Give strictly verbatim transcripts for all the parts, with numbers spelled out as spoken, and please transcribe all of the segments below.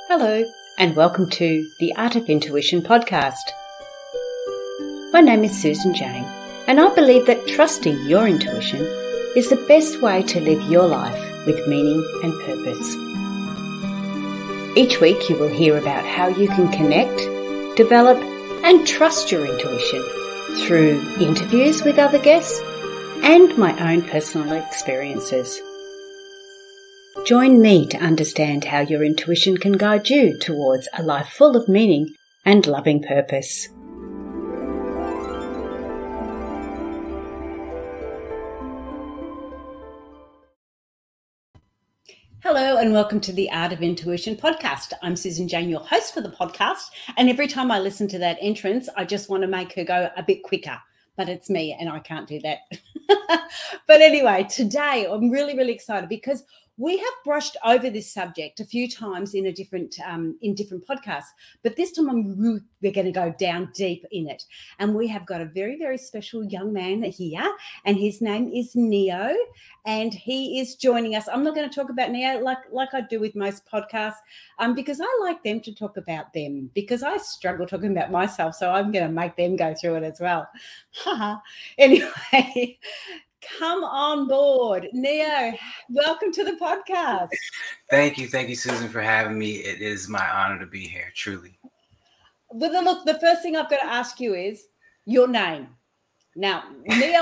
Hello, and welcome to the Art of Intuition podcast. My name is Susan Jane, and I believe that trusting your intuition is the best way to live your life with meaning and purpose. Each week you will hear about how you can connect, develop, and trust your intuition through interviews with other guests and my own personal experiences. Join me to understand how your intuition can guide you towards a life full of meaning and loving purpose. Hello and welcome to the Art of Intuition podcast. I'm Susan Jane, your host for the podcast, and every time I listen to that entrance, I just want to make her go a bit quicker, but it's me and I can't do that. But anyway, today I'm really, really excited because we have brushed over this subject a few times in a different um, in different podcasts, but this time I'm really, we're going to go down deep in it. And we have got a very, very special young man here, and his name is Neo, and he is joining us. I'm not going to talk about Neo like like I do with most podcasts, um, because I like them to talk about them, because I struggle talking about myself, so I'm going to make them go through it as well. Anyway. Come on board. Neo, welcome to the podcast. Thank you. Thank you, Susan, for having me. It is my honor to be here, truly. Well, look, the first thing I've got to ask you is your name. Now, Neo,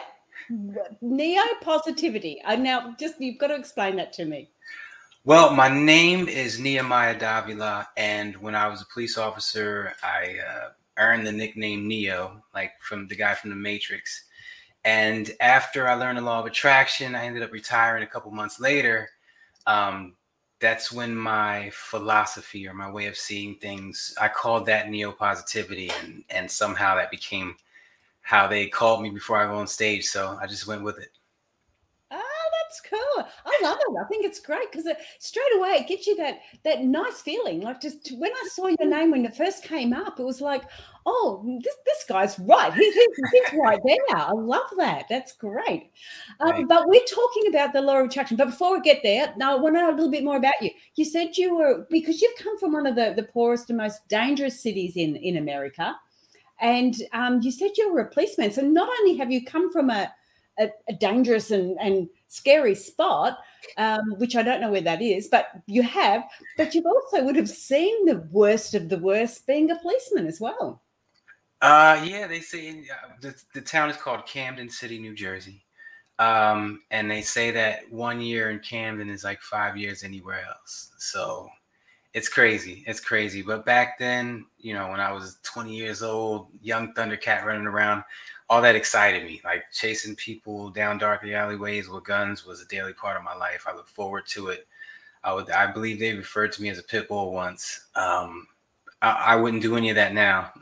Neo Positivity. I now just, you've got to explain that to me. Well, my name is Nehemiah Davila, and when I was a police officer, I uh, earned the nickname Neo, like from the guy from The Matrix. And after I learned the law of attraction, I ended up retiring a couple months later. Um, that's when my philosophy or my way of seeing things, I called that neo-positivity, and, and somehow that became how they called me before I go on stage. So I just went with it. Oh, that's cool. I love it. I think it's great because it, straight away it gives you that that nice feeling. Like just when I saw your name when it first came up, it was like, oh, this this guy's right. He's, he's, he's right there. I love that. That's great. Um, Right. But we're talking about the law of attraction. But before we get there, now I want to know a little bit more about you. You said you were, because you've come from one of the, the poorest and most dangerous cities in, in America. And um, you said you were a policeman. So not only have you come from a A, a dangerous and, and scary spot, um, which I don't know where that is, but you have, but you've also would have seen the worst of the worst being a policeman as well. Uh, yeah, they say uh, the, the town is called Camden City, New Jersey. Um, and they say that one year in Camden is like five years anywhere else. So it's crazy. It's crazy. But back then, you know, when I was twenty years old, young Thundercat running around, all that excited me. Like chasing people down dark alleyways with guns was a daily part of my life. I look forward to it. I would, I believe they referred to me as a pit bull once. Um, I, I wouldn't do any of that now.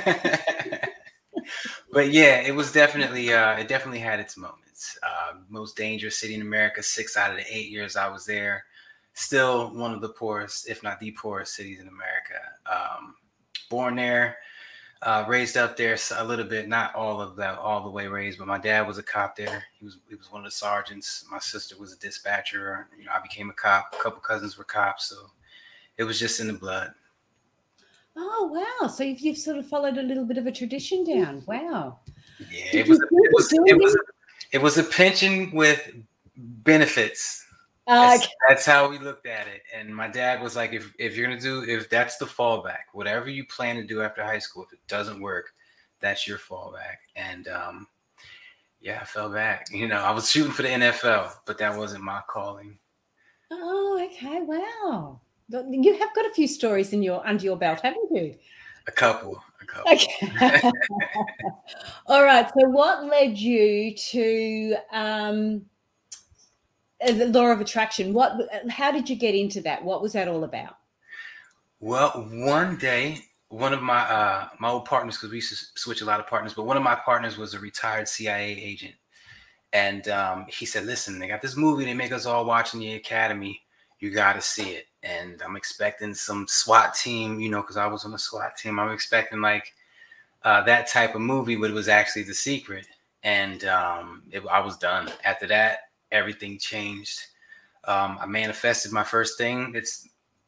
But yeah, it was definitely, uh, it definitely had its moments. Uh, most dangerous city in America. Six out of the eight years I was there. Still one of the poorest, if not the poorest cities in America. Um, born there. Uh, raised up there a little bit, not all of that, all the way raised, but my dad was a cop there. He was he was one of the sergeants. My sister was a dispatcher. You know, I became a cop. A couple cousins were cops, so it was just in the blood. Oh wow! So you've, you've sort of followed a little bit of a tradition down. Wow. Yeah, it was, a, it was it was a, it was a pension with benefits. That's, Okay. that's how we looked at it. And my dad was like, if, if you're going to do, if that's the fallback, whatever you plan to do after high school, if it doesn't work, that's your fallback. And um, yeah, I fell back. You know, I was shooting for the N F L, but that wasn't my calling. Oh, okay. Wow. You have got a few stories in your under your belt, haven't you? A couple. A couple. Okay. All right. So what led you to um, the law of attraction? What? How did you get into that? What was that all about? Well, one day, one of my uh, my old partners, because we used to switch a lot of partners, but one of my partners was a retired C I A agent. And um, he said, listen, they got this movie they make us all watch in the academy. You got to see it. And I'm expecting some SWAT team, you know, because I was on the SWAT team. I'm expecting like uh, that type of movie, but it was actually The Secret. And um, it, I was done. After that, everything changed. Um, I manifested my first thing. It's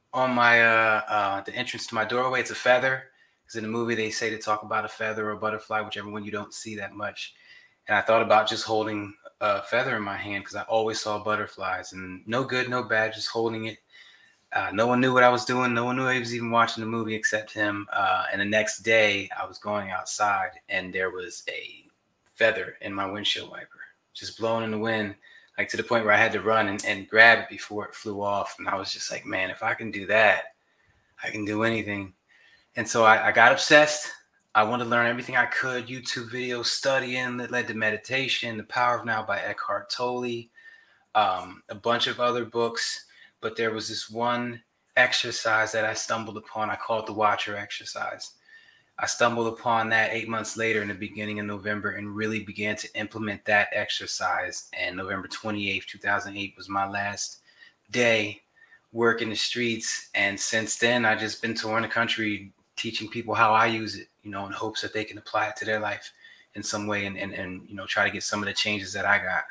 on my uh, uh, the entrance to my doorway. It's a feather. Because in the movie they say to talk about a feather or a butterfly, whichever one you don't see that much. And I thought about just holding a feather in my hand because I always saw butterflies, and no good, no bad, just holding it. Uh, no one knew what I was doing. No one knew I was even watching the movie except him. Uh, and the next day I was going outside and there was a feather in my windshield wiper, just blowing in the wind, like to the point where I had to run and, and grab it before it flew off. And I was just like, man, if I can do that, I can do anything. And so I, I got obsessed. I wanted to learn everything I could, YouTube videos, studying that led to meditation, The Power of Now by Eckhart Tolle, um, a bunch of other books. But there was this one exercise that I stumbled upon. I call it the Watcher exercise. I stumbled upon that eight months later in the beginning of November and really began to implement that exercise. And November twenty-eighth, two thousand eight was my last day working the streets. And since then, I've just been touring the country, teaching people how I use it, you know, in hopes that they can apply it to their life in some way and, and, and you know, try to get some of the changes that I got.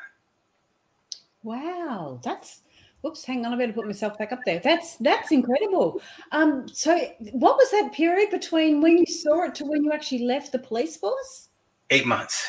Wow, that's, whoops, hang on, I better put myself back up there. That's that's incredible. Um, so what was that period between when you saw it to when you actually left the police force? Eight months.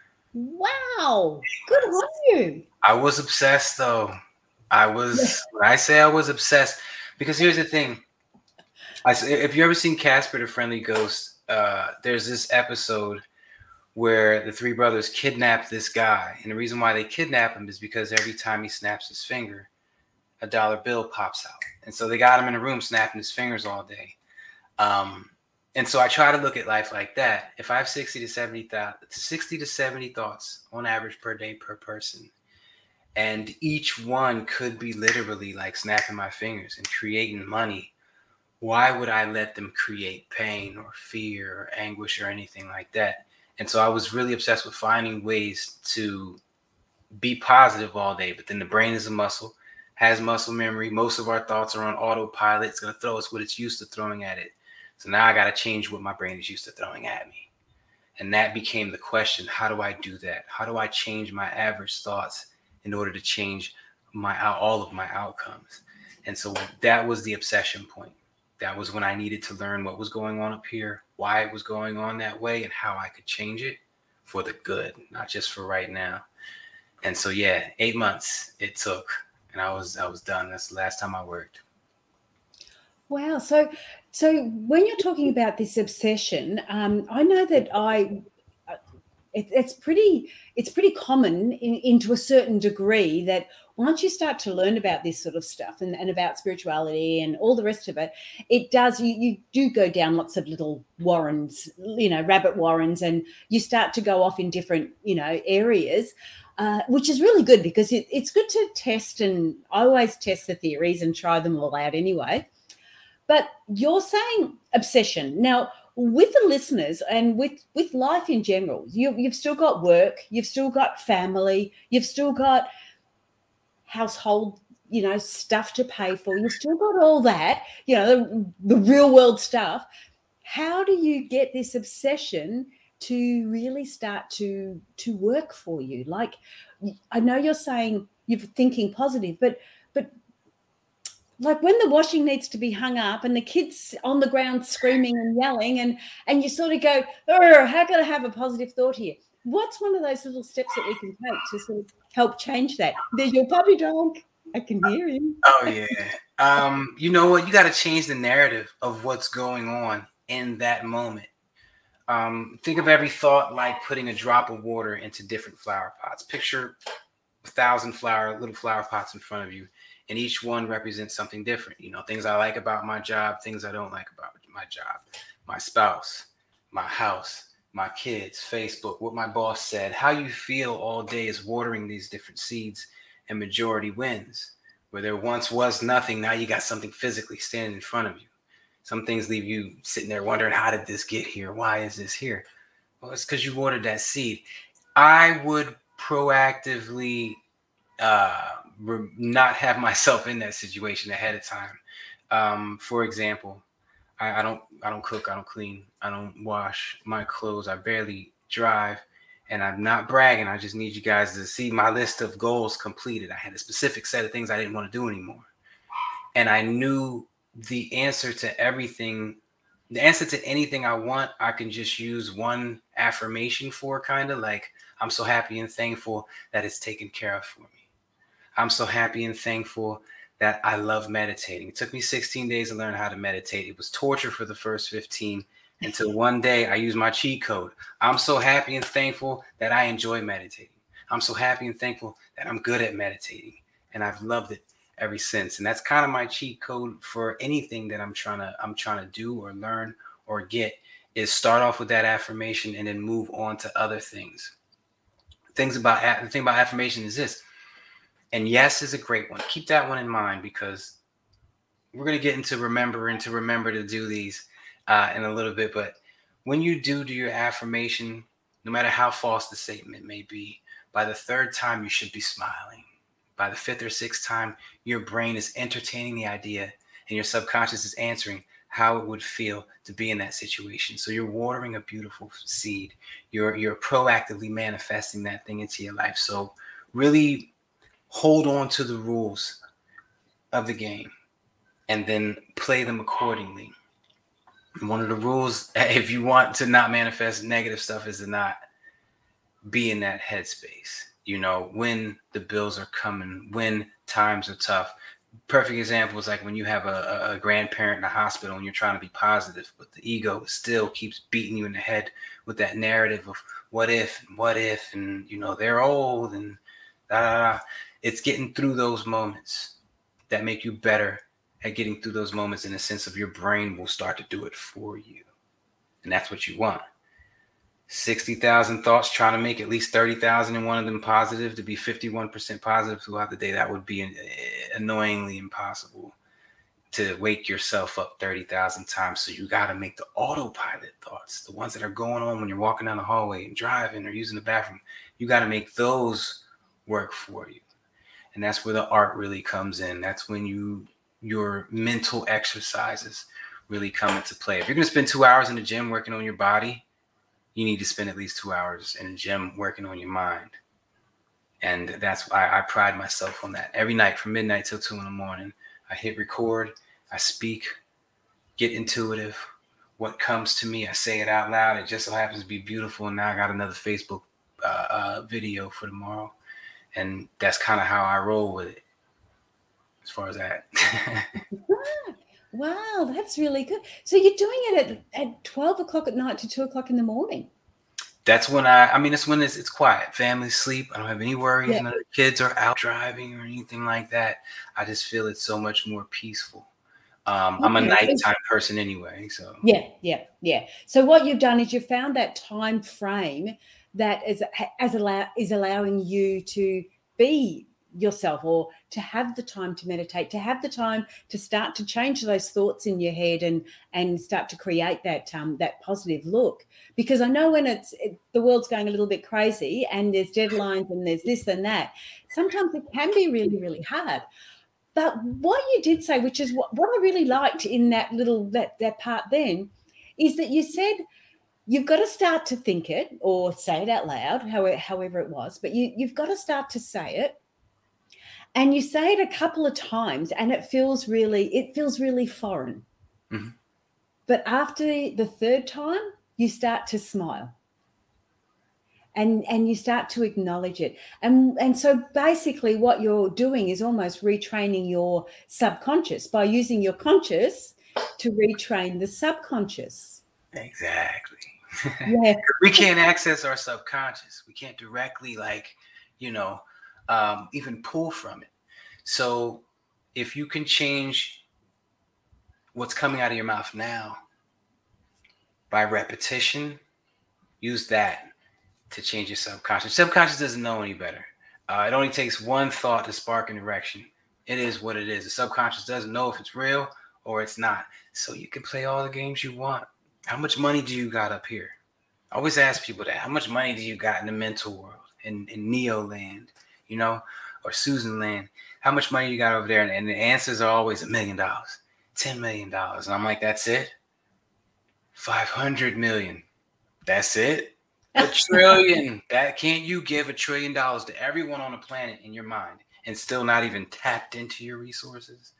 Wow, good on you. I was obsessed, though. I was, when I say I was obsessed, because here's the thing. I, if you ever seen Casper the Friendly Ghost, uh, there's this episode where the three brothers kidnap this guy. And the reason why they kidnap him is because every time he snaps his finger, a dollar bill pops out. And so they got him in a room snapping his fingers all day. Um, and so I try to look at life like that. If I have sixty to seventy, sixty to seventy thoughts on average per day per person, and each one could be literally like snapping my fingers and creating money, why would I let them create pain or fear or anguish or anything like that? And so I was really obsessed with finding ways to be positive all day. But then the brain is a muscle, has muscle memory. Most of our thoughts are on autopilot. It's going to throw us what it's used to throwing at it. So now I got to change what my brain is used to throwing at me. And that became the question. How do I do that? How do I change my average thoughts in order to change my all of my outcomes? And so that was the obsession point. That was when I needed to learn what was going on up here, why it was going on that way, and how I could change it for the good, not just for right now. And so, yeah, eight months it took, and I was I was done. That's the last time I worked. Wow. So, so when you're talking about this obsession, um, I know that I. It, it's pretty it's pretty common in, into a certain degree that once you start to learn about this sort of stuff and, and about spirituality and all the rest of it, it does, you, you do go down lots of little warrens, you know, rabbit warrens, and you start to go off in different, you know, areas, uh, which is really good because it, it's good to test. And I always test the theories and try them all out anyway. But you're saying obsession. Now, with the listeners and with, with life in general, you, you've still got work, you've still got family, you've still got household, you know, stuff to pay for. You've still got all that, you know, the, the real world stuff. How do you get this obsession to really start to, to work for you? Like, I know you're saying you're thinking positive, but but like when the washing needs to be hung up and the kids on the ground screaming and yelling, and and you sort of go, oh, how can I have a positive thought here? What's one of those little steps that we can take to sort of help change that? There's your puppy dog. I can hear him. Oh, yeah. Um, you know what? You got to change the narrative of what's going on in that moment. Um, think of every thought like putting a drop of water into different flower pots. Picture a thousand flower, little flower pots in front of you. And each one represents something different. You know, things I like about my job, things I don't like about my job, my spouse, my house, my kids, Facebook, what my boss said. How you feel all day is watering these different seeds, and majority wins. Where there once was nothing, now you got something physically standing in front of you. Some things leave you sitting there wondering, how did this get here? Why is this here? Well, it's because you watered that seed. I would proactively uh, not have myself in that situation ahead of time. Um, for example, I, I don't I don't cook, I don't clean, I don't wash my clothes, I barely drive, and I'm not bragging. I just need you guys to see my list of goals completed. I had a specific set of things I didn't want to do anymore. And I knew the answer to everything, the answer to anything I want, I can just use one affirmation for, kind of like, I'm so happy and thankful that it's taken care of for me. I'm so happy and thankful that I love meditating. It took me sixteen days to learn how to meditate. It was torture for the first fifteen until one day I used my cheat code. I'm so happy and thankful that I enjoy meditating. I'm so happy and thankful that I'm good at meditating, and I've loved it ever since. And that's kind of my cheat code for anything that I'm trying to I'm trying to do or learn or get, is start off with that affirmation and then move on to other things. Things about the thing about affirmation is this, and yes is a great one. Keep that one in mind, because we're going to get into remembering to remember to do these uh, in a little bit. But when you do do your affirmation, no matter how false the statement may be, by the third time you should be smiling. By the fifth or sixth time, your brain is entertaining the idea and your subconscious is answering how it would feel to be in that situation. So you're watering a beautiful seed. You're you're proactively manifesting that thing into your life. So really hold on to the rules of the game and then play them accordingly. One of the rules, if you want to not manifest negative stuff, is to not be in that headspace. You know, when the bills are coming, when times are tough. Perfect example is like when you have a, a grandparent in the hospital and you're trying to be positive, but the ego still keeps beating you in the head with that narrative of what if, and what if, and, you know, they're old and da, da, da. It's getting through those moments that make you better at getting through those moments, in a sense of your brain will start to do it for you. And that's what you want. sixty thousand thoughts, trying to make at least thirty thousand and one of them positive, to be fifty-one percent positive throughout the day. That would be annoyingly impossible to wake yourself up thirty thousand times. So you got to make the autopilot thoughts, the ones that are going on when you're walking down the hallway and driving or using the bathroom. You got to make those work for you. And that's where the art really comes in. That's when you your mental exercises really come into play. If you're going to spend two hours in the gym working on your body, you need to spend at least two hours in the gym working on your mind. And that's why I pride myself on that. Every night from midnight till two in the morning, I hit record, I speak, get intuitive. What comes to me, I say it out loud. It just so happens to be beautiful. And now I got another Facebook uh, uh, video for tomorrow. And that's kind of how I roll with it, as far as that. Wow, that's really good. So you're doing it at, at twelve o'clock at night to two o'clock in the morning. That's when I, I mean, it's when it's, it's quiet. Family sleep. I don't have any worries. Yeah. None of the kids are out driving or anything like that. I just feel it's so much more peaceful. Um, I'm a nighttime person anyway. So yeah, yeah, yeah. So what you've done is you found that time frame that is as allow is allowing you to be yourself, or to have the time to meditate, to have the time to start to change those thoughts in your head and and start to create that um that positive look. Because I know when it's it, the world's going a little bit crazy and there's deadlines and there's this and that, sometimes it can be really, really hard. But what you did say, which is what, what I really liked in that little that that part then, is that you said you've got to start to think it or say it out loud, however, however it was, but you, you've got to start to say it. And you say it a couple of times and it feels really, it feels really foreign. Mm-hmm. But after the third time, you start to smile. And, and you start to acknowledge it. And, and so basically what you're doing is almost retraining your subconscious by using your conscious to retrain the subconscious. Exactly. Yeah. We can't access our subconscious. We can't directly, like, you know, um, even pull from it. So if you can change what's coming out of your mouth now by repetition, use that to change your subconscious. Subconscious doesn't know any better. Uh, it only takes one thought to spark an erection. It is what it is. The subconscious doesn't know if it's real or it's not. So you can play all the games you want. How much money do you got up here? I always ask people that. How much money do you got in the mental world, in, in Neo land, you know, or Susan land? How much money you got over there? And, and the answers are always a million dollars, ten million dollars. And I'm like, that's it? five hundred million. That's it? A trillion. That can't you give a trillion dollars to everyone on the planet in your mind and still not even tapped into your resources?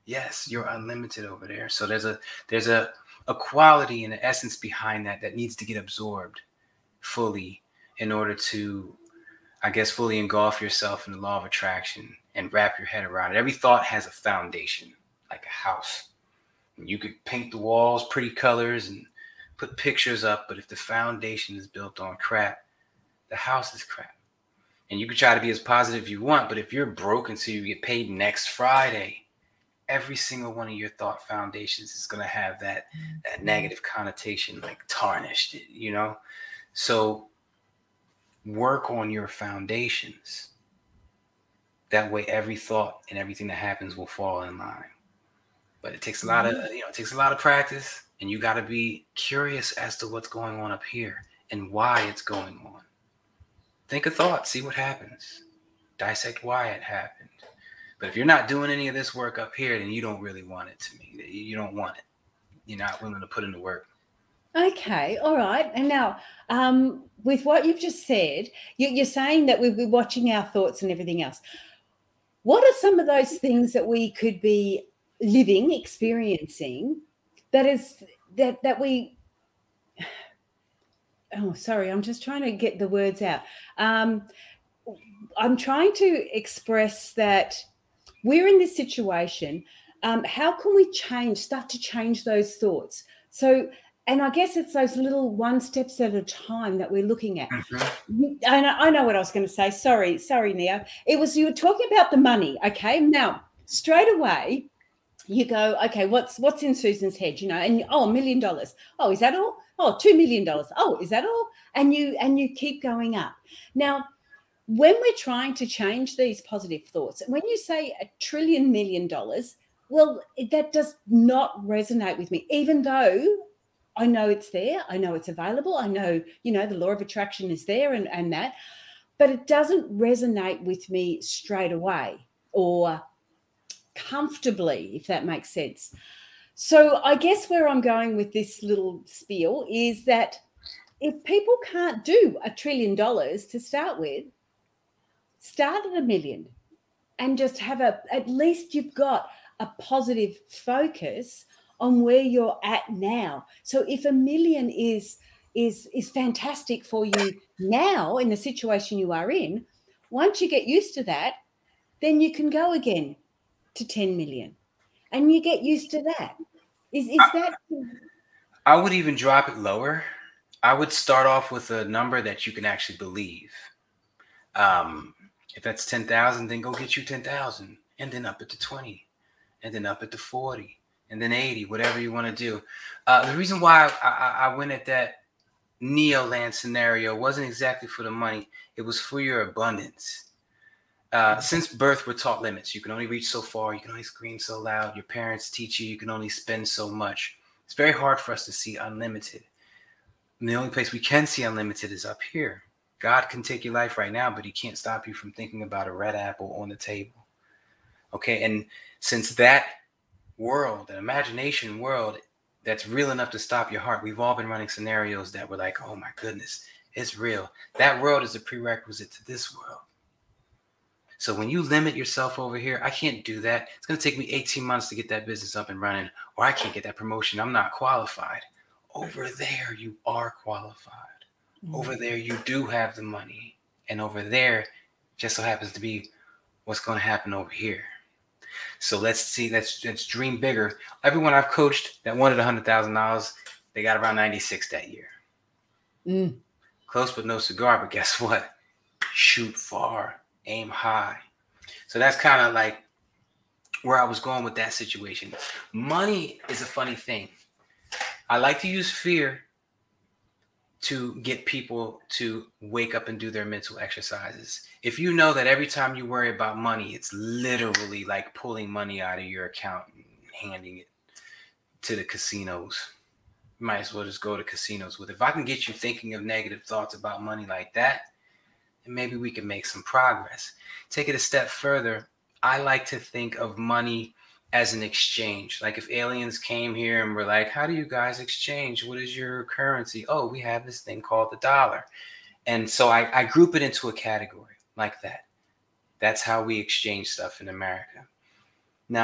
Yes, you're unlimited over there. So there's a there's a a quality and an essence behind that that needs to get absorbed fully in order to, I guess, fully engulf yourself in the law of attraction and wrap your head around it. Every thought has a foundation, like a house. You could paint the walls pretty colors and put pictures up, but if the foundation is built on crap, the house is crap. And you can try to be as positive as you want, but if you're broken so you get paid next Friday, every single one of your thought foundations is going to have that that negative connotation, like tarnished, you know? So work on your foundations. That way every thought and everything that happens will fall in line. But it takes a lot of, you know, it takes a lot of practice, and you got to be curious as to what's going on up here and why it's going on. Think a thought, see what happens. Dissect why it happened. But if you're not doing any of this work up here, then you don't really want it to me. You don't want it. You're not willing to put in the work. Okay, all right. And now, um, with what you've just said, you, you're saying that we'll be watching our thoughts and everything else. What are some of those things that we could be living, experiencing, that is that that we? Oh, sorry, I'm just trying to get the words out. Um, I'm trying to express that we're in this situation. Um, how can we change, start to change those thoughts? So, and I guess it's those little one steps at a time that we're looking at. Mm-hmm. I know, I know what I was going to say. Sorry, sorry, Neo. It was, you were talking about the money. Okay. Now, straight away, you go, okay, what's what's in Susan's head, you know, and oh, a million dollars. Oh, is that all? Oh, two million dollars. Oh, is that all? And you and you keep going up. Now, when we're trying to change these positive thoughts, when you say a trillion million dollars, well, that does not resonate with me, even though I know it's there. I know it's available. I know, you know, the law of attraction is there and, and that, but it doesn't resonate with me straight away or comfortably, if that makes sense. So I guess where I'm going with this little spiel is that if people can't do a trillion dollars to start with, start at a million and just have a, at least you've got a positive focus on where you're at now. So if a million is is is fantastic for you now in the situation you are in, once you get used to that, then you can go again to ten million and you get used to that. Is is that? I would even drop it lower. I would start off with a number that you can actually believe. Um, if that's ten thousand, then go get you ten thousand and then up it to twenty and then up it to forty and then eighty, whatever you want to do. Uh, the reason why I, I, I went at that Neoland scenario wasn't exactly for the money. It was for your abundance. Uh, since birth, we're taught limits. You can only reach so far. You can only scream so loud. Your parents teach you you can only spend so much. It's very hard for us to see unlimited. And the only place we can see unlimited is up here. God can take your life right now, but he can't stop you from thinking about a red apple on the table. Okay, and since that world, an imagination world that's real enough to stop your heart, we've all been running scenarios that were like, oh my goodness, it's real. That world is a prerequisite to this world. So when you limit yourself over here, I can't do that. It's going to take me eighteen months to get that business up and running, or I can't get that promotion. I'm not qualified. Over there, you are qualified. Mm-hmm. Over there, you do have the money. And over there, just so happens to be what's going to happen over here. So let's see, let's, let's dream bigger. Everyone I've coached that wanted one hundred thousand dollars, they got around ninety-six that year. Mm. Close but no cigar, but guess what? Shoot far. Aim high. So that's kind of like where I was going with that situation. Money is a funny thing. I like to use fear to get people to wake up and do their mental exercises. If you know that every time you worry about money, it's literally like pulling money out of your account and handing it to the casinos. You might as well just go to casinos with it. If I can get you thinking of negative thoughts about money like that, and maybe we can make some progress. Take it a step further. I like to think of money as an exchange. Like if aliens came here and were like, how do you guys exchange? What is your currency? Oh, we have this thing called the dollar. And so I, I group it into a category like that. That's how we exchange stuff in America. Now,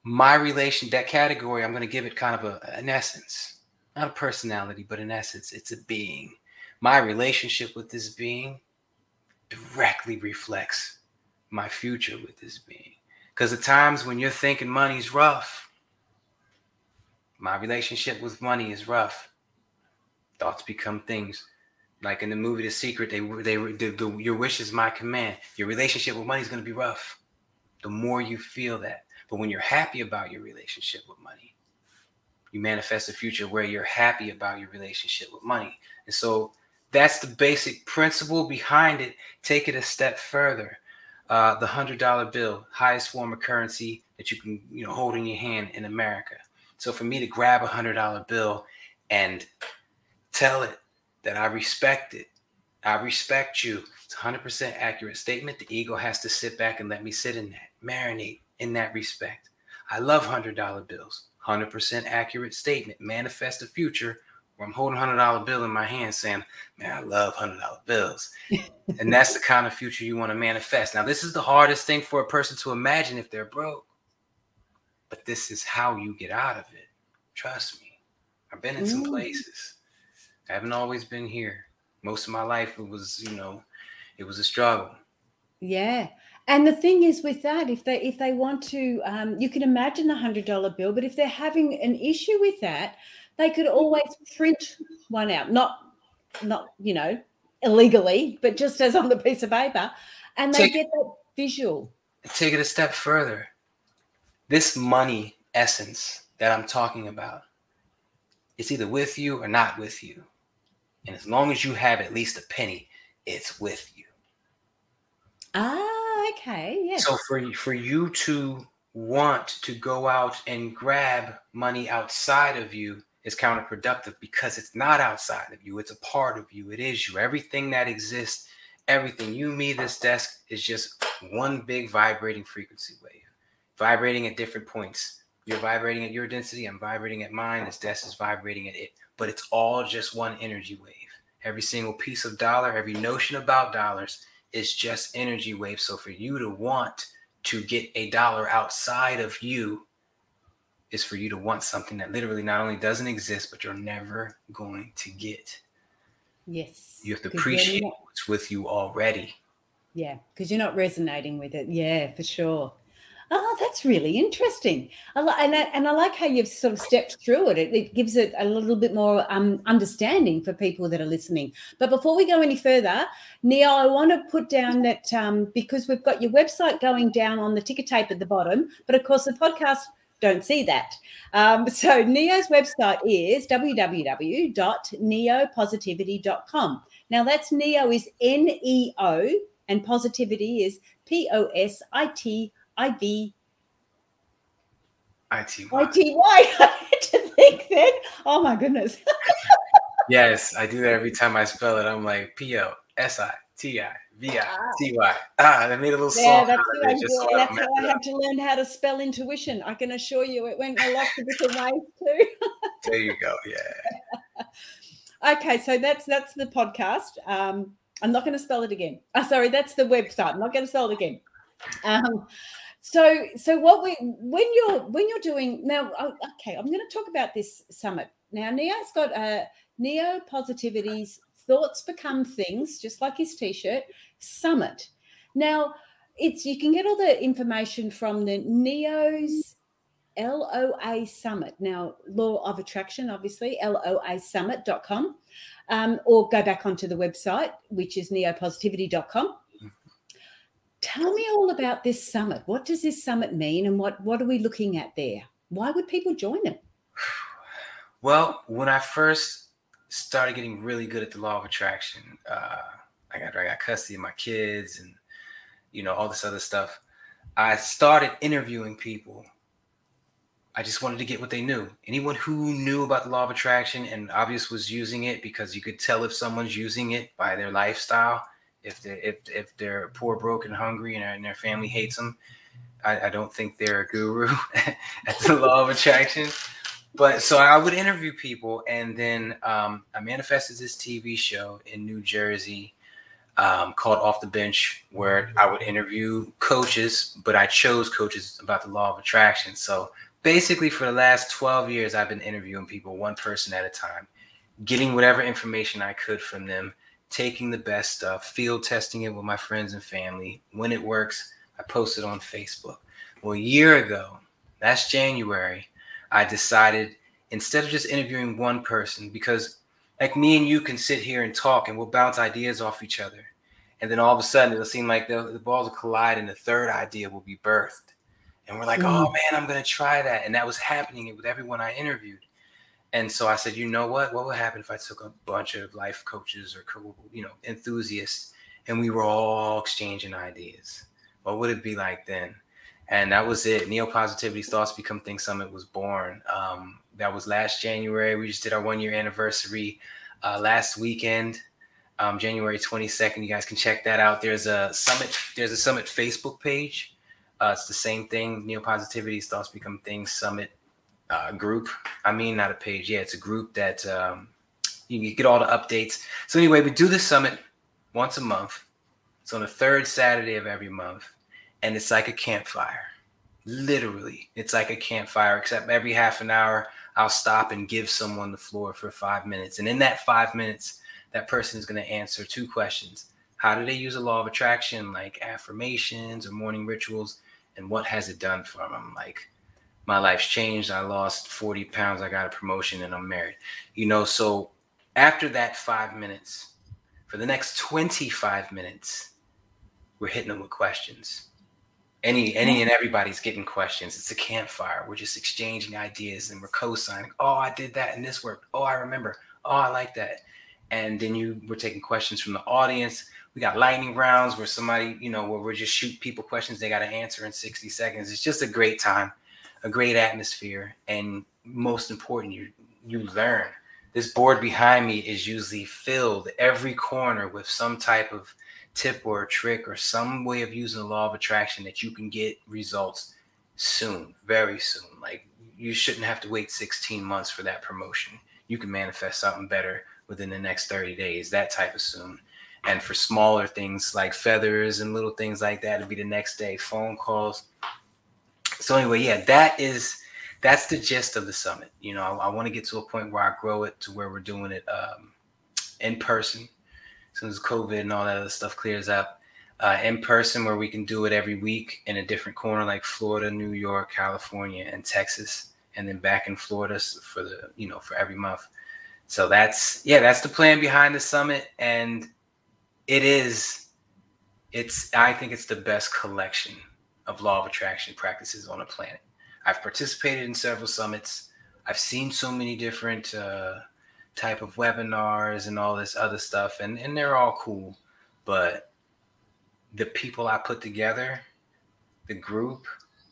my relation, that category, I'm going to give it kind of a, an essence, not a personality, but an essence. It's a being. My relationship with this being directly reflects my future with this being. Because at times when you're thinking money's rough, my relationship with money is rough. Thoughts become things. Like in the movie The Secret, they they the, the, your wish is my command. Your relationship with money is going to be rough. The more you feel that. But when you're happy about your relationship with money, you manifest a future where you're happy about your relationship with money. And so that's the basic principle behind it. Take it a step further. Uh, the one hundred dollar bill, highest form of currency that you can, you know, hold in your hand in America. So for me to grab a one hundred dollar bill and tell it that I respect it, I respect you. It's a one hundred percent accurate statement. The ego has to sit back and let me sit in that, marinate in that respect. I love one hundred dollar bills. one hundred percent accurate statement. Manifest a future where I'm holding a one hundred dollar bill in my hand saying, man, I love one hundred dollar bills. And that's the kind of future you want to manifest. Now, this is the hardest thing for a person to imagine if they're broke. But this is how you get out of it. Trust me. I've been in some Mm. places. I haven't always been here. Most of my life, it was, you know, it was a struggle. Yeah. And the thing is with that, if they if they want to, um, you can imagine a one hundred dollar bill, but if they're having an issue with that, they could always print one out. Not, not you know, illegally, but just as on the piece of paper. And they Take, get that visual. take it a step further. This money essence that I'm talking about, it's either with you or not with you. And as long as you have at least a penny, it's with you. Ah, okay. Yes. So for, for you to want to go out and grab money outside of you is counterproductive because it's not outside of you. It's a part of you. It is you. Everything that exists, everything, you, me, this desk is just one big vibrating frequency wave, vibrating at different points. You're vibrating at your density. I'm vibrating at mine. This desk is vibrating at it. But it's all just one energy wave. Every single piece of dollar, every notion about dollars is just energy wave. So for you to want to get a dollar outside of you is for you to want something that literally not only doesn't exist, but you're never going to get. Yes. You have to appreciate not, what's with you already. Yeah, because you're not resonating with it. Yeah, for sure. Oh, that's really interesting. I li- and, I, and I like how you've sort of stepped through it. It, it gives it a little bit more um, understanding for people that are listening. But before we go any further, Neo, I want to put down that um, because we've got your website going down on the ticker tape at the bottom, but of course the podcast don't see that. Um, so Neo's website is w w w dot neo positivity dot com. Now that's Neo is N E O and positivity is P O S I T I V I T Y. I T Y. I had to think then. Oh my goodness. Yes, I do that every time I spell it. I'm like P O S I T I V I T Y. Ah, they made a little Yeah, song. that's, Out I, just so that's how I had to learn how to spell intuition. I can assure you it went a lot of different ways too. There you go. Yeah. Okay, so that's that's the podcast. Um, I'm not going to spell it again. Oh, sorry, that's the website. I'm not going to spell it again. Um, so so what we when you're when you're doing now, okay, I'm going to talk about this summit. Now, Neo's got a Neo Positivity's Thoughts Become Things, just like his t-shirt, summit. Now, it's you can get all the information from the Neo's L O A Summit. Now, Law of Attraction, obviously, L O A summit dot com, um, or go back onto the website, which is neo positivity dot com. Tell me all about this summit. What does this summit mean, and what, what are we looking at there? Why would people join it? Well, when I first started getting really good at the law of attraction, uh, I got I got custody of my kids and, you know, all this other stuff. I started interviewing people. I just wanted to get what they knew. Anyone who knew about the law of attraction and obviously was using it, because you could tell if someone's using it by their lifestyle. If they're, if, if they're poor, broke, and hungry and, and their family hates them, I, I don't think they're a guru at the law of attraction. But so I would interview people, and then um, I manifested this T V show in New Jersey. um, called Off the Bench, where I would interview coaches, but I chose coaches about the law of attraction. So basically for the last twelve years, I've been interviewing people one person at a time, getting whatever information I could from them, taking the best stuff, field testing it with my friends and family. When it works, I post it on Facebook. Well, a year ago, last January, I decided instead of just interviewing one person, because like me and you can sit here and talk and we'll bounce ideas off each other. And then all of a sudden it'll seem like the, the balls will collide and the third idea will be birthed. And we're like, mm. oh man, I'm going to try that. And that was happening with everyone I interviewed. And so I said, you know what? What would happen if I took a bunch of life coaches or, you know, enthusiasts and we were all exchanging ideas? What would it be like then? And that was it. Neo-Positivity Thoughts Become Things Summit was born. Um, that was last January. We just did our one year anniversary uh, last weekend, um, January twenty-second. You guys can check that out. There's a summit. There's a summit Facebook page. Uh, it's the same thing. Neo-Positivity Thoughts Become Things Summit uh, group. I mean, not a page. Yeah, it's a group that um, you can get all the updates. So anyway, we do the summit once a month. It's on the third Saturday of every month. And it's like a campfire. Literally, it's like a campfire, except every half an hour, I'll stop and give someone the floor for five minutes. And in that five minutes, that person is going to answer two questions. How do they use the law of attraction, like affirmations or morning rituals? And what has it done for them? Like, my life's changed. I lost forty pounds. I got a promotion and I'm married. You know, so after that five minutes, for the next twenty-five minutes, we're hitting them with questions. Any, any and everybody's getting questions. It's a campfire. We're just exchanging ideas and we're co-signing. Oh, I did that and this worked. Oh, I remember. Oh, I like that. And then you we're taking questions from the audience. We got lightning rounds where somebody, you know, where we're just shoot people questions they got to answer in sixty seconds. It's just a great time, a great atmosphere. And most important, you you learn. This board behind me is usually filled every corner with some type of tip or a trick or some way of using the law of attraction that you can get results soon, very soon. Like, you shouldn't have to wait sixteen months for that promotion. You can manifest something better within the next thirty days, that type of soon. And for smaller things like feathers and little things like that, it'll be the next day, phone calls. So anyway, yeah, that is, that's the gist of the summit. You know, I, I want to get to a point where I grow it to where we're doing it um, in person. As soon as COVID and all that other stuff clears up, uh, in person, where we can do it every week in a different corner, like Florida, New York, California, and Texas, and then back in Florida for the, you know, for every month. So that's, yeah, that's the plan behind the summit. And it is, it's, I think it's the best collection of law of attraction practices on the planet. I've participated in several summits. I've seen so many different, uh, type of webinars and all this other stuff, and and they're all cool, but the people I put together, the group,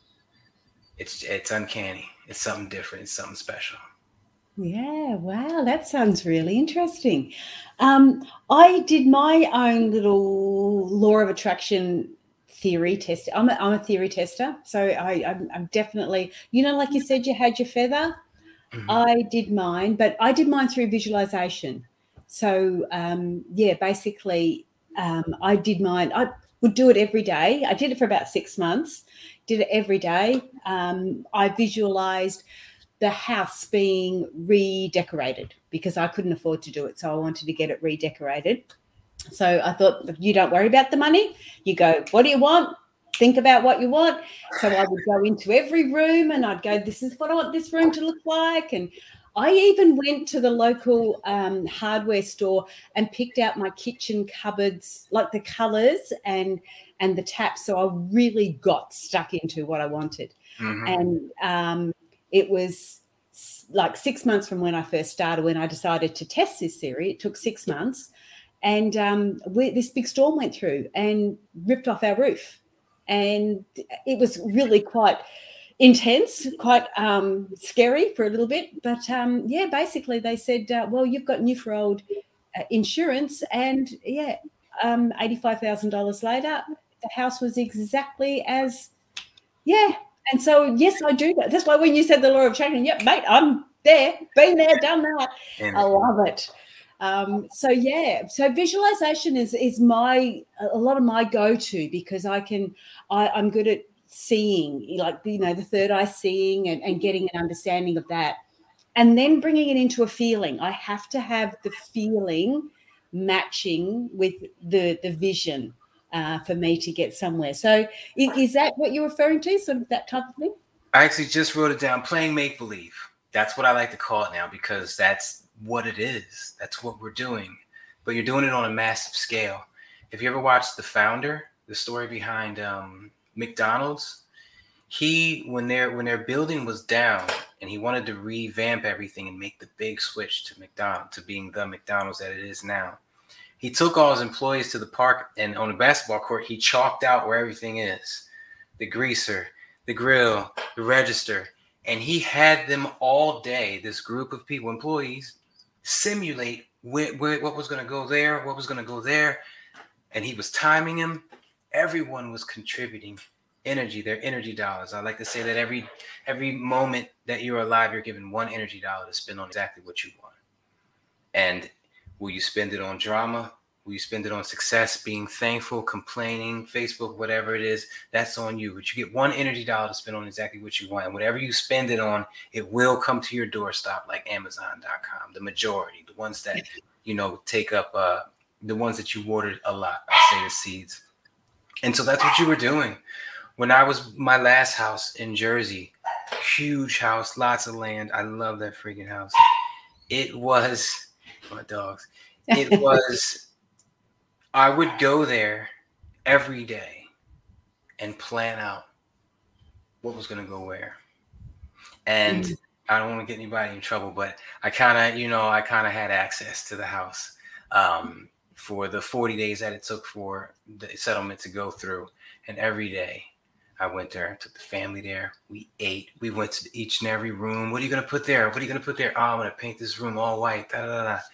it's it's uncanny. It's something different. It's something special. Yeah, wow, that sounds really interesting. Um, I did my own little law of attraction theory test. I'm a, I'm a theory tester, so I I'm, I'm definitely, you know, like you said, you had your feather. Mm-hmm. I did mine, but I did mine through visualization. So, um, yeah, basically, um, I did mine. I would do it every day. I did it for about six months, did it every day. Um, I visualized the house being redecorated because I couldn't afford to do it. So I wanted to get it redecorated. So I thought, you don't worry about the money. You go, what do you want? Think about what you want. So I would go into every room and I'd go, this is what I want this room to look like. And I even went to the local um, hardware store and picked out my kitchen cupboards, like the colors and and the taps. So I really got stuck into what I wanted. Mm-hmm. And um, it was like six months from when I first started, when I decided to test this theory. It took six months. And um, we, this big storm went through and ripped off our roof. And it was really quite intense, quite um, scary for a little bit. But, um, yeah, basically they said, uh, well, you've got new for old uh, insurance. And, yeah, um, eighty-five thousand dollars later, the house was exactly as, yeah. And so, yes, I do that. That's why when you said the law of attraction, yep, mate, I'm there, been there, done that. I love it. Um, so yeah, so visualization is is my a lot of my go-to because I can I, I'm good at seeing, like, you know, the third eye seeing and, and getting an understanding of that, and then bringing it into a feeling. I have to have the feeling matching with the the vision uh, for me to get somewhere. So is, is that what you're referring to? Sort of that type of thing? I actually just wrote it down. Playing make believe. That's what I like to call it now because that's what it is. That's what we're doing. But you're doing it on a massive scale. If you ever watched The Founder, the story behind um, McDonald's, he when their when their building was down and he wanted to revamp everything and make the big switch to McDonald's to being the McDonald's that it is now. He took all his employees to the park, and on the basketball court, he chalked out where everything is. The greaser, the grill, the register. And he had them all day, this group of people, employees, simulate where, where, what was going to go there, what was going to go there. And he was timing them. Everyone was contributing energy, their energy dollars. I like to say that every every moment that you're alive, you're given one energy dollar to spend on exactly what you want. And will you spend it on drama? Will you spend it on success, being thankful, complaining, Facebook, whatever it is? That's on you. But you get one energy dollar to spend on exactly what you want. And whatever you spend it on, it will come to your doorstep like Amazon dot com. The majority, the ones that, you know, take up, uh, the ones that you watered a lot, I say the seeds. And so that's what you were doing. When I was my last house in Jersey, huge house, lots of land. I love that freaking house. It was... my dogs. It was, I would go there every day and plan out what was going to go where. And mm-hmm. I don't want to get anybody in trouble, but I kind of, you know, I kind of had access to the house um, for the forty days that it took for the settlement to go through. And every day I went there, took the family there. We ate. We went to each and every room. What are you going to put there? What are you going to put there? Oh, I'm going to paint this room all white. Da, da, da, da.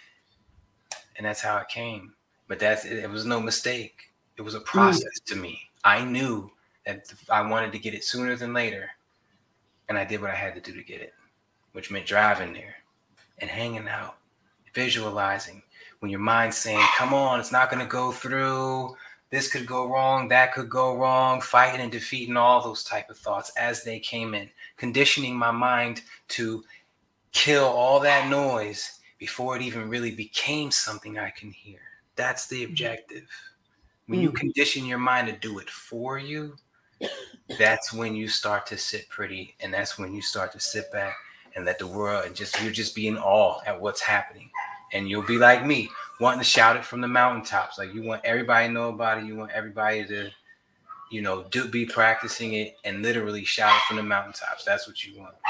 And that's how it came. But that's it, it was no mistake. It was a process mm. to me. I knew that I wanted to get it sooner than later. And I did what I had to do to get it, which meant driving there and hanging out, visualizing. When your mind's saying, come on, it's not going to go through. This could go wrong. That could go wrong. Fighting and defeating all those type of thoughts as they came in. Conditioning my mind to kill all that noise before it even really became something I can hear. That's the objective. When you condition your mind to do it for you, that's when you start to sit pretty. And that's when you start to sit back and let the world, and just, you'll just be in awe at what's happening. And you'll be like me, wanting to shout it from the mountaintops. Like, you want everybody to know about it. You want everybody to, you know, do be practicing it and literally shout it from the mountaintops. That's what you want.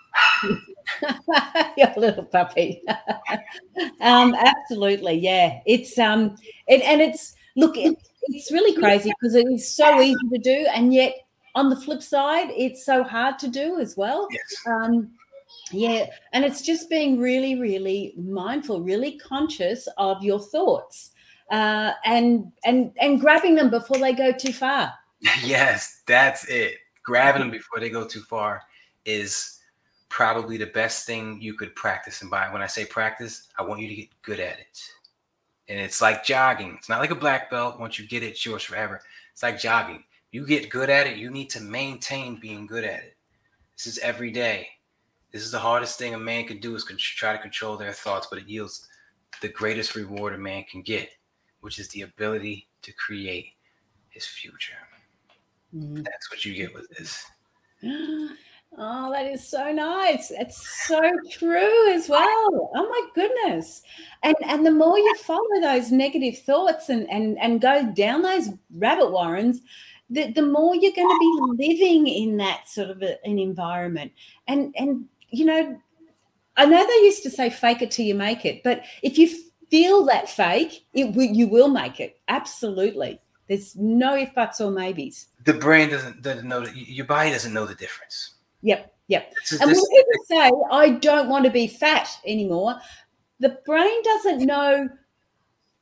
Your little puppy. um, absolutely, yeah. It's um, it, and it's look, it, it's really crazy because it is so easy to do, and yet on the flip side, it's so hard to do as well. Yes. Um, yeah, and it's just being really, really mindful, really conscious of your thoughts, uh, and and and grabbing them before they go too far. Yes, that's it. Grabbing them before they go too far is probably the best thing you could practice. And by when I say practice, I want you to get good at it. And it's like jogging. It's not like a black belt. Once you get it, it's yours forever. It's like jogging. You get good at it, you need to maintain being good at it. This is every day. This is the hardest thing a man can do, is try to control their thoughts, but it yields the greatest reward a man can get, which is the ability to create his future. Mm. That's what you get with this. Oh, that is so nice. It's so true as well. Oh my goodness. And and the more you follow those negative thoughts and and, and go down those rabbit warrens, the, the more you're going to be living in that sort of a, an environment. And and you know, I know they used to say fake it till you make it, but if you feel that fake, it you will make it. Absolutely. There's no if, buts, or maybes. The brain doesn't, doesn't know that your body doesn't know the difference. Yep, yep. This, and this, when people say, I don't want to be fat anymore, the brain doesn't know,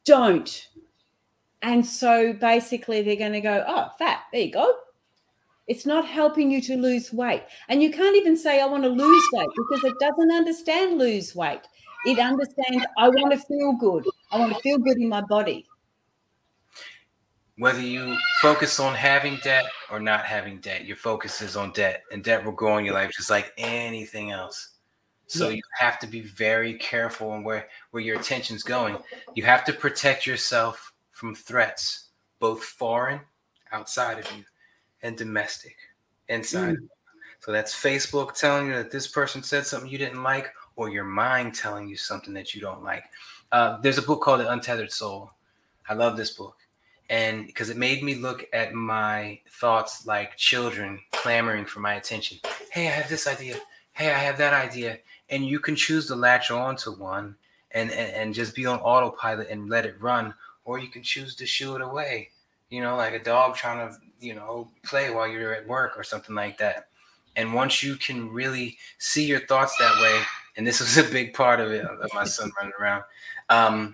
don't. And so basically they're going to go, oh, fat, there you go. It's not helping you to lose weight. And you can't even say, I want to lose weight, because it doesn't understand lose weight. It understands, I want to feel good. I want to feel good in my body. Whether you focus on having debt or not having debt, your focus is on debt, and debt will grow in your life just like anything else. So yeah. You have to be very careful on where, where your attention's going. You have to protect yourself from threats, both foreign, outside of you, and domestic, inside. Mm. So that's Facebook telling you that this person said something you didn't like, or your mind telling you something that you don't like. Uh, there's a book called The Untethered Soul. I love this book. And because it made me look at my thoughts like children clamoring for my attention. Hey, I have this idea. Hey, I have that idea. And you can choose to latch on to one and, and, and just be on autopilot and let it run. Or you can choose to shoo it away. You know, like a dog trying to, you know, play while you're at work or something like that. And once you can really see your thoughts that way, and this was a big part of it, of my son running around. Um,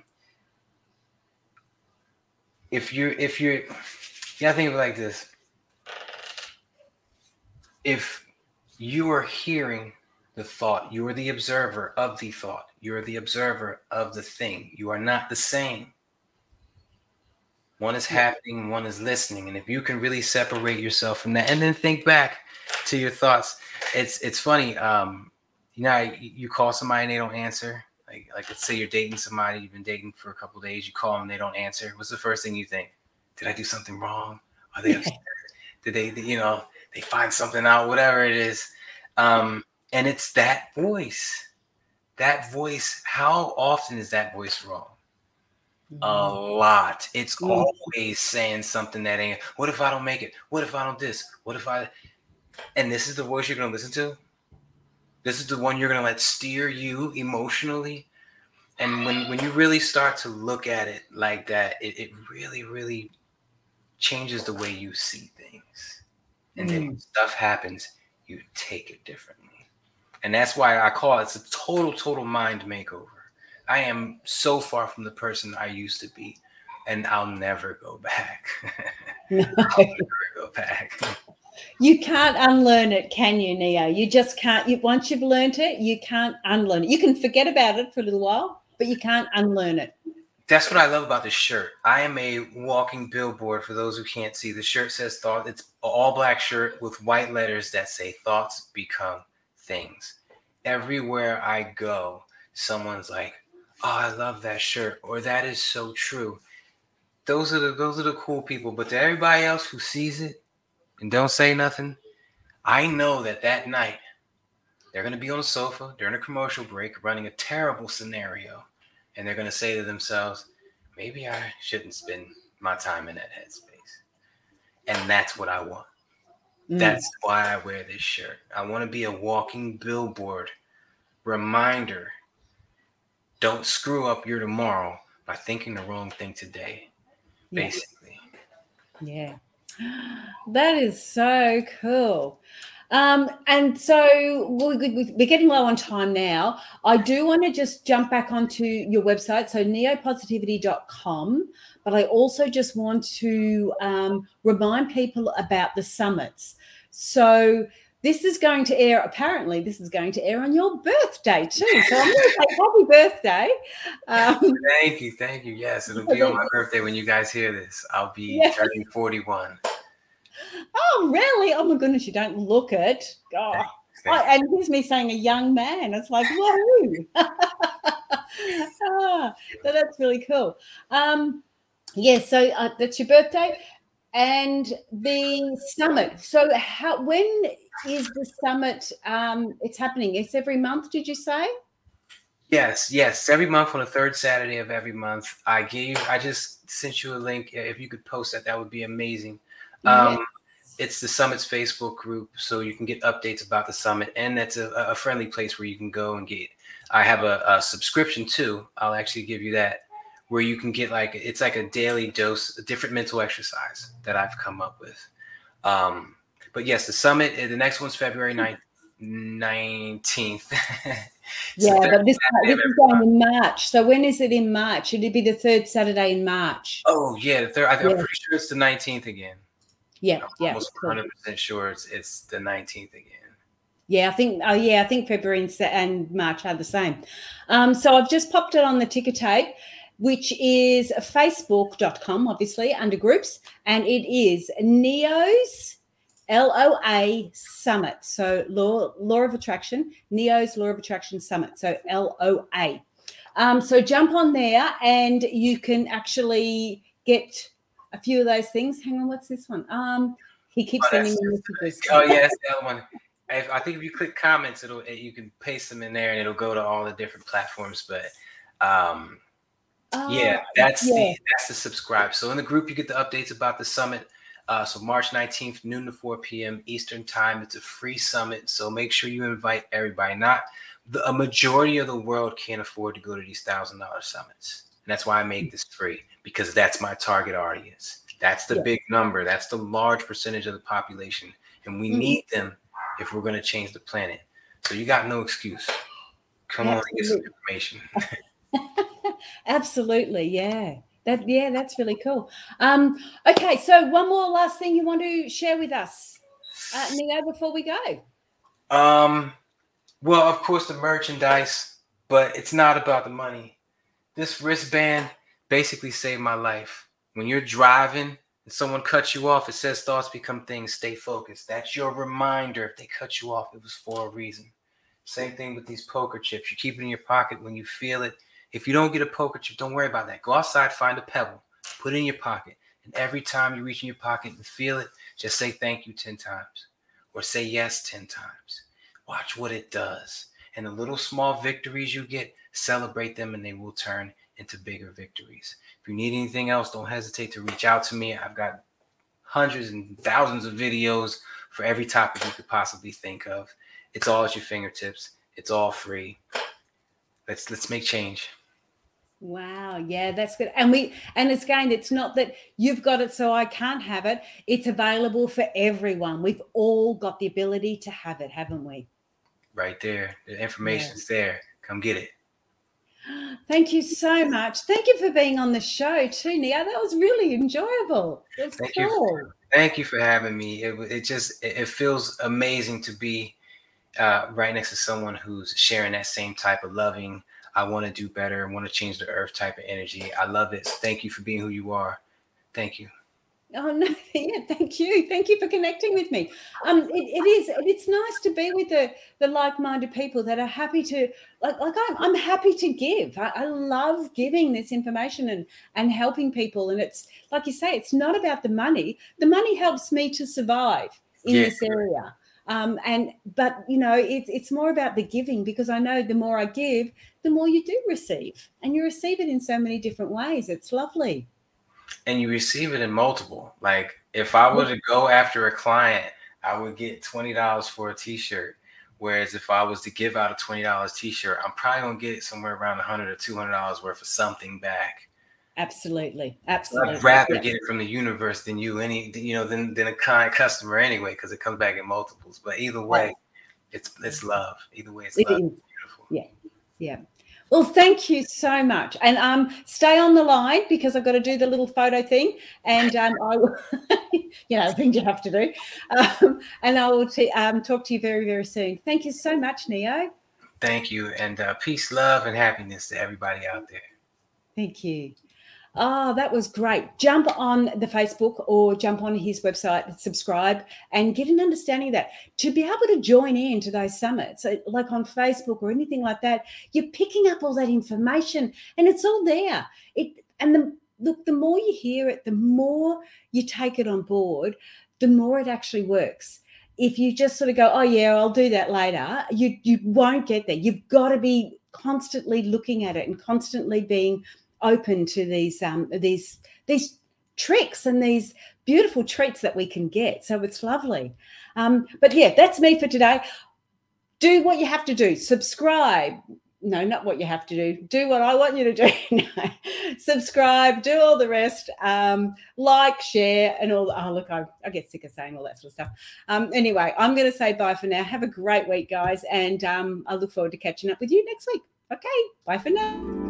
If you're, if you're, you gotta think of it like this. If you are hearing the thought, you are the observer of the thought. You are the observer of the thing. You are not the same. One is happening, one is listening. And if you can really separate yourself from that and then think back to your thoughts, it's, it's funny. Um, you know, you call somebody and they don't answer. Like, like let's say you're dating somebody, you've been dating for a couple of days, you call them, they don't answer. What's the first thing you think? Did I do something wrong? Are they upset? Did they, you know, they find something out, whatever it is. Um, and it's that voice, that voice. How often is that voice wrong? Mm-hmm. A lot. It's mm-hmm. always saying something that ain't, what if I don't make it? What if I don't this? What if I, and this is the voice you're going to listen to? This is the one you're going to let steer you emotionally. And when, when you really start to look at it like that, it, it really, really changes the way you see things. And mm. then when stuff happens, you take it differently. And that's why I call it, it's a total, total mind makeover. I am so far from the person I used to be, and I'll never go back. No. I'll never go back. You can't unlearn it, can you, Neo? You just can't. You, once you've learned it, you can't unlearn it. You can forget about it for a little while, but you can't unlearn it. That's what I love about this shirt. I am a walking billboard for those who can't see. The shirt says thought. It's an all black shirt with white letters that say thoughts become things. Everywhere I go, someone's like, oh, I love that shirt, or that is so true. Those are the those are the cool people. But to everybody else who sees it and don't say nothing, I know that that night they're going to be on the sofa during a commercial break running a terrible scenario, and they're going to say to themselves, maybe I shouldn't spend my time in that headspace. And that's what I want. Mm. That's why I wear this shirt. I want to be a walking billboard reminder. Don't screw up your tomorrow by thinking the wrong thing today, basically. Yeah. That is so cool. Um, and so we're getting low on time now. I do want to just jump back onto your website, so neo positivity dot com, but I also just want to um, remind people about the summits. So this is going to air, apparently this is going to air on your birthday too. So I'm going to say happy birthday. Um, thank you. Thank you. Yes, it'll be on my birthday when you guys hear this. I'll be yeah. turning forty-one. Oh, really? Oh, my goodness, you don't look it. Oh. Thanks, thanks. Oh, and here's me saying a young man. It's like, whoa. ah, so that's really cool. Um, yeah, so uh, that's your birthday. And the summit. So how, when is the summit? Um, it's happening. It's every month, did you say? Yes, yes. Every month on the third Saturday of every month. I gave, I just sent you a link. If you could post that, that would be amazing. Um, yes. It's the Summit's Facebook group, so you can get updates about the summit. And that's a, a friendly place where you can go and get. I have a, a subscription too. I'll actually give you that, where you can get like, it's like a daily dose, a different mental exercise that I've come up with. Um, but yes, the summit, the next one's February nineteenth. Yeah, but this, this is going in March. So when is it in March? It'd be the third Saturday in March. Oh, yeah. The third, I, I'm yeah. pretty sure it's the nineteenth again. Yeah, I'm yeah, almost cool. one hundred percent sure it's it's the nineteenth again. Yeah, I think. Oh, yeah, I think February and, and March are the same. Um, so I've just popped it on the ticker tape, which is facebook dot com, obviously under groups, and it is Neo's L O A Summit. So law law of attraction, Neo's Law of Attraction Summit. So L O A. Um, so jump on there, and you can actually get a few of those things. Hang on, what's this one? Um, he keeps Oh, sending that's, me messages. oh yeah, that's the other one. If, I think if you click comments, it'll you can paste them in there, and it'll go to all the different platforms. But um, Uh, yeah, that's yeah. the that's the subscribe. So in the group, you get the updates about the summit. Uh, so March nineteenth, noon to four p.m. Eastern time. It's a free summit, so make sure you invite everybody. Not the, a majority of the world can't afford to go to these thousand dollar summits, and that's why I make this free, because that's my target audience. That's the Yeah. big number. That's the large percentage of the population, and we Mhm. need them if we're going to change the planet. So you got no excuse. Come on and get some information. Absolutely, yeah. That yeah, that's really cool. Um, okay, so one more last thing you want to share with us, uh, Neo, before we go. Um, well, of course the merchandise, but it's not about the money. This wristband basically saved my life. When you're driving and someone cuts you off, it says thoughts become things, stay focused. That's your reminder. If they cut you off, it was for a reason. Same thing with these poker chips. You keep it in your pocket when you feel it. If you don't get a poker chip, don't worry about that. Go outside, find a pebble, put it in your pocket. And every time you reach in your pocket and feel it, just say thank you ten times or say yes ten times. Watch what it does. And the little small victories you get, celebrate them, and they will turn into bigger victories. If you need anything else, don't hesitate to reach out to me. I've got hundreds and thousands of videos for every topic you could possibly think of. It's all at your fingertips. It's all free. Let's let's make change. Wow, yeah, that's good. And we and it's again, it's not that you've got it so I can't have it. It's available for everyone. We've all got the ability to have it, haven't we? Right there. The information's yeah. there. Come get it. Thank you so much. Thank you for being on the show too, Nia. That was really enjoyable. It was thank cool. You, thank you for having me. It, it just it, it feels amazing to be uh, right next to someone who's sharing that same type of loving, I want to do better and want to change the earth type of energy. I love it. Thank you for being who you are. Thank you. Oh no, yeah, thank you. Thank you for connecting with me. Um, it, it is, it's nice to be with the, the like-minded people that are happy to, like, like I'm, I'm happy to give. I, I love giving this information and, and helping people. And it's, like you say, it's not about the money. The money helps me to survive in yeah. this area. Um, and, but you know, it's, it's more about the giving, because I know the more I give, the more you do receive, and you receive it in so many different ways. It's lovely. And you receive it in multiple. Like if I were to go after a client, I would get twenty dollars for a t-shirt. Whereas if I was to give out a twenty dollars t-shirt, I'm probably going to get somewhere around one hundred or two hundred dollars worth of something back. Absolutely. Absolutely. I'd rather yeah. get it from the universe than you, any, you know, than, than a kind customer anyway, because it comes back in multiples. But either way, it's it's love. Either way, it's it love. Is. It's beautiful. Yeah. Yeah. Well, thank you so much. And um, stay on the line, because I've got to do the little photo thing. And um, I will, you know, things you have to do. Um, and I will t- um, talk to you very, very soon. Thank you so much, Neo. Thank you. And uh, peace, love, and happiness to everybody out there. Thank you. Oh, that was great. Jump on the Facebook or jump on his website, subscribe, and get an understanding of that. To be able to join in to those summits, like on Facebook or anything like that, you're picking up all that information and it's all there. It and the look, the more you hear it, the more you take it on board, the more it actually works. If you just sort of go, oh yeah, I'll do that later, you you won't get there. You've got to be constantly looking at it and constantly being open to these um these these tricks and these beautiful treats that we can get. So it's lovely. Um but yeah, that's me for today. Do what you have to do. Subscribe. No, not what you have to do. Do what I want you to do. No. Subscribe, do all the rest. Um, like, share, and all. Oh, look, I, I get sick of saying all that sort of stuff. Um, anyway, I'm going to say bye for now. Have a great week, guys, and um, I look forward to catching up with you next week. Okay, bye for now.